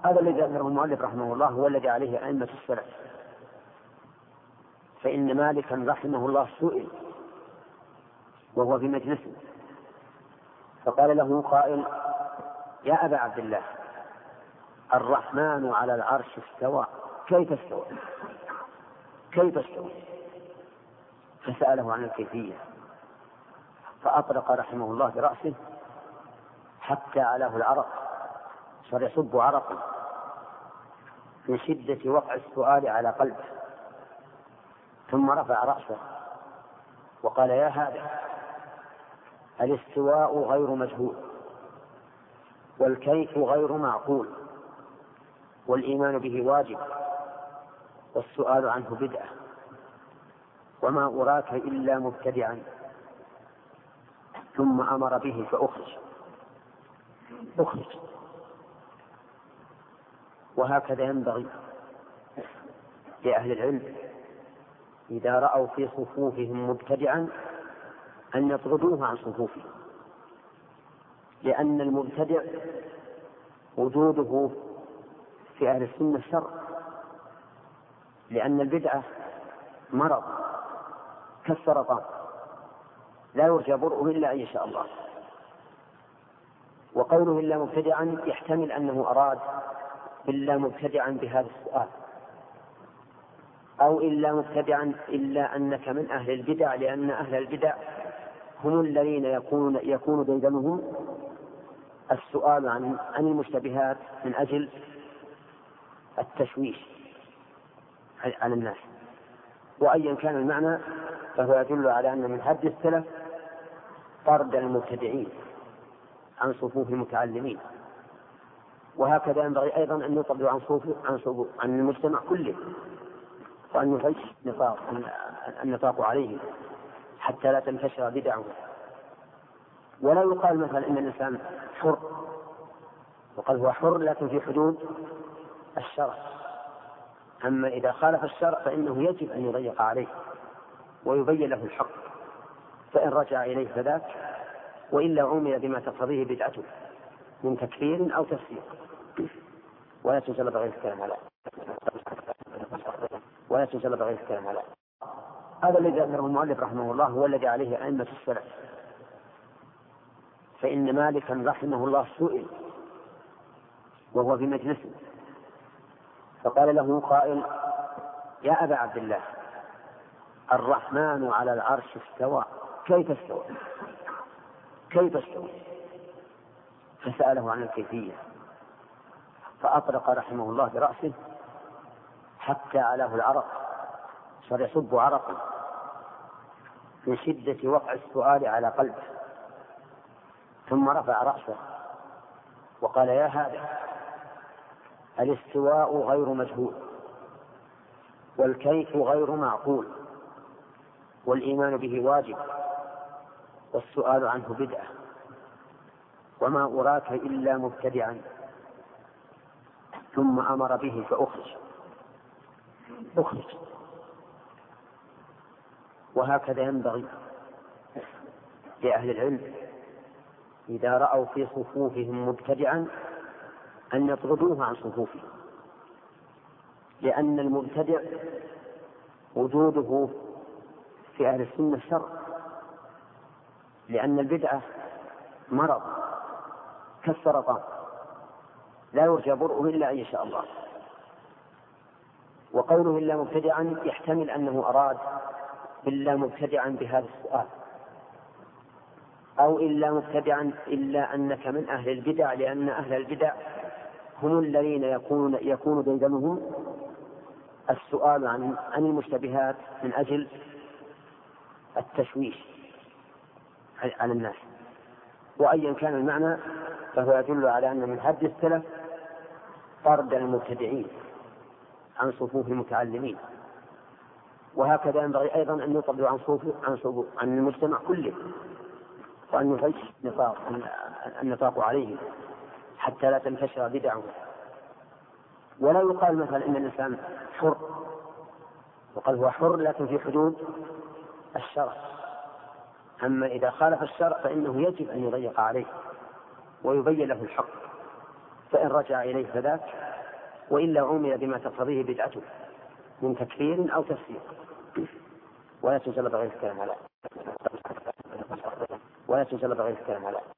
هذا الذي ذكره المؤلف رحمه الله هو الذي عليه أئمة السلف، فإن مالكا رحمه الله سئل وهو في مجلسه فقال له قائل: يا أبا عبد الله، الرحمن على العرش استوى، كيف استوى؟ كيف استوى؟ فسأله عن الكيفية، فأطرق رحمه الله برأسه حتى علاه العرق، صار يصب عرقا من شدة وقع السؤال على قلبه، ثم رفع رأسه وقال: يا هذا، الاستواء غير مجهول، والكيف غير معقول، والإيمان به واجب، والسؤال عنه بدعة، وما أراك إلا مبتدعا. ثم أمر به فأخرج. وهكذا ينبغي لأهل العلم إذا رأوا في صفوفهم مبتدعا أن يطردوه عن صفوفهم، لأن المبتدع وجوده في أهل السنة شر، لأن البدعة مرض كالسرطان لا يرجى برؤه إلا أن يشاء الله. وقوله إلا مبتدعا يحتمل أنه أراد إلا مبتدعا بهذا السؤال، أو إلا مبتدعا إلا أنك من أهل البدع، لأن أهل البدع هم الذين يكون ديدنهم السؤال عن المشتبهات من أجل التشويش على الناس. وأيا كان المعنى فهو يدل على أن من هدي السلف طرد المبتدعين عن صفوف المتعلمين. وهكذا ينبغي أيضا أن يطرد عن المجتمع كله، وأن يفش النطاق عليه حتى لا تنتشر بدعه. ولا يقال مثلا إن الإنسان حر، وقال هو حر لكن في حدود الشرع، أما إذا خالف الشرع فإنه يجب أن يضيق عليه ويبين له الحق، فإن رجع إليه فذاك، وإلا عمل بما تقتضيه بدعته من تكفير أو تفسير. ولا تنسى بغير الكلام على هذا الذي ذكره المؤلف رحمه الله هو الذي عليه أئمة السلف، فإن مالكا رحمه الله سئل وهو في مجلسه فقال له قائل: يا أبا عبد الله، الرحمن على العرش استوى، كيف استوى؟ فسأله عن الكيفية، فأطرق رحمه الله برأسه حتى علاه العرق، صار يصب عرقا من شدة وقع السؤال على قلبه، ثم رفع رأسه وقال: يا هذا، الاستواء غير مجهول، والكيف غير معقول، والإيمان به واجب، والسؤال عنه بدعة، وما أراك إلا مبتدعا. ثم أمر به فأخرج. وهكذا ينبغي لأهل العلم إذا رأوا في صفوفهم مبتدعا أن يطردوه عن صفوفهم، لأن المبتدع وجوده في أهل السنة شر، لأن البدعة مرض كالسرطان لا يرجى برؤه إلا أن يشاء الله. وقوله إلا مبتدعا يحتمل أنه أراد إلا مبتدعا بهذا السؤال، أو إلا مبتدعا إلا أنك من أهل البدع، لأن أهل البدع هم الذين يكون ديدنهم السؤال عن المشتبهات من أجل التشويش على الناس. وأيا كان المعنى فهو يدل على أن من هدي السلف طرد المبتدعين عن صفوف المتعلمين. وهكذا ينبغي أيضا أن يطرد عن المجتمع كله، وأن يفش النطاق عليه حتى لا تنتشر بدعه. ولا يقال مثلا إن الإنسان حر، وقال هو حر لكن في حدود الشرع، أما إذا خالف الشرع فإنه يجب أن يضيق عليه ويبين له الحق، فإن رجع إليه فذاك، وإلا عمل بما تقتضيه بدعته من تكفير أو تفسير. ولا تجلب غير الكلام على